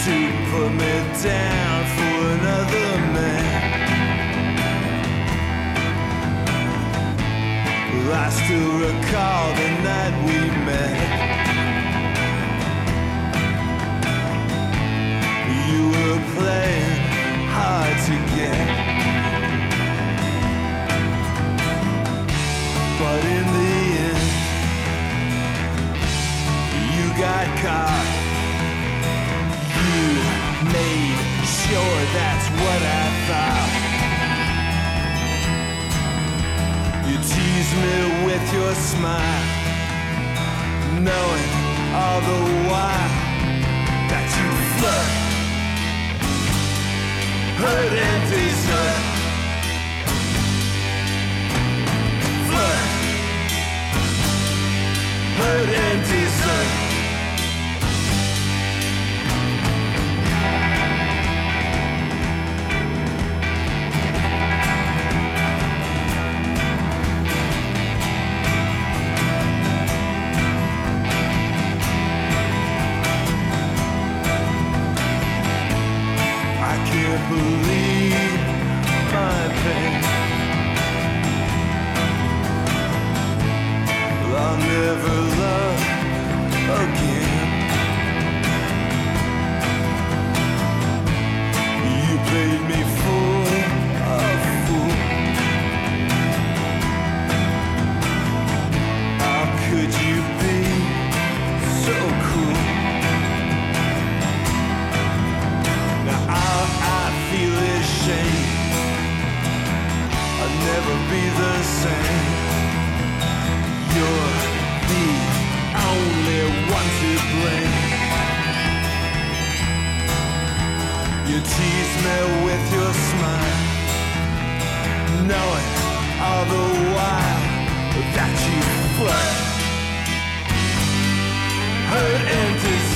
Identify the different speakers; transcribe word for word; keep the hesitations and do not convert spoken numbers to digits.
Speaker 1: to put me down for another man. I still recall the night we met. You were playing hard to get, but in the end, you got caught. You made sure that's what I thought. You tease me with your smile, knowing all the while that you flirt, hurt and desert. Flirt, hurt and desert. Believe my pain. I'll never love again. You played me for a fool. How could you be so cruel? Now I'll feel ashamed. I'll never be the same. You're the only one to blame. You tease me with your smile, knowing all the while that you flirt, hurt and desire.